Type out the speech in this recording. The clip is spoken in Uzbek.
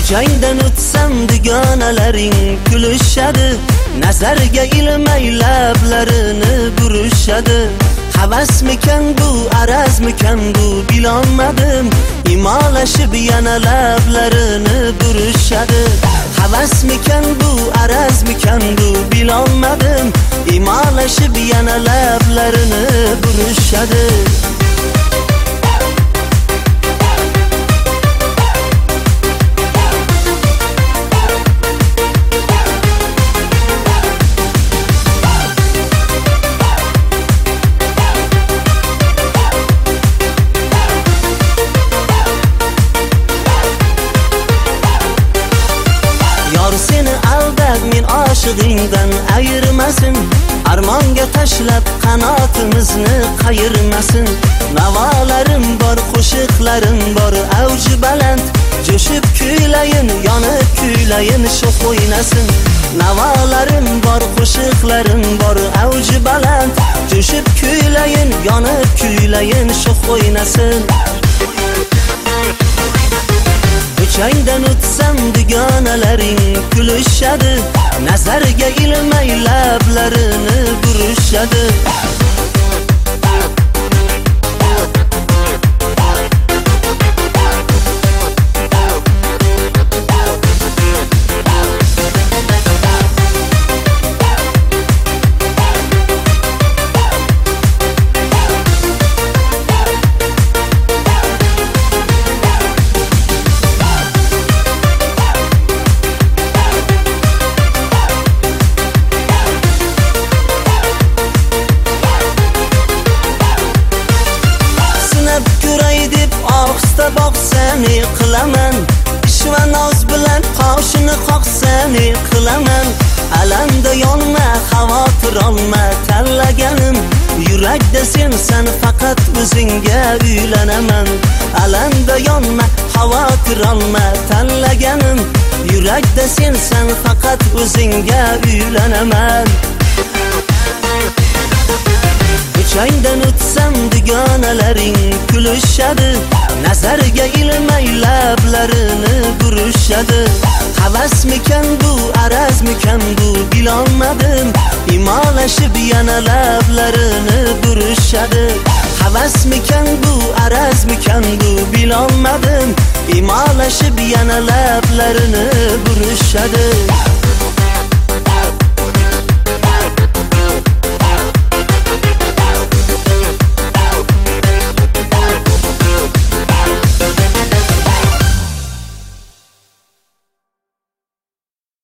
Ko'changdan o'tsam dugonalaring kulishadi, nazarga ilmay lablarini burishadi. Havasmikan bu, arazmikan bu bilolmadim, imolashib yana lablarini burishadi. Havasmikan bu, arazmikan bu bilolmadim, imolashib yana lablarini burishadi. Seni aldab men oshig'ingdan ayirmasin, armonga tashlab qanotimizni qayirmasin. Navolarim bor, qo'shiqlarim bor avji baland, jo'shib kuylayin, yonib kuylayin, sho'x o'ynasin. Navolarim bor, qo'shiqlarim bor avji baland, jo'shib kuylayin, yonib kuylayin, sho'x o'ynasin. Ko'changdan o'tsam dugonalaring kulishadi, nazarga ilmay lablarini burishadi. Boqsani qilaman, ish va noz bilan qoshini qoqsani qilaman. Alamda yonma, xavotir olma, tanlaganim yurakda sensan, faqat o'zingga uylanaman. Alamda yonma, xavotir olma, tanlaganim yurakda sensan, faqat o'zingga uylanaman. Ko'changdan o'tsam dugonalaring kulishadi, nazarga ilmay lablarini burishadi. Havasmikan bu, arazmikan bu bilolmadim, imolashib yana lablarini burishadi. Havasmikan bu, arazmikan bu bilolmadim, imolashib yana lablarini burishadi.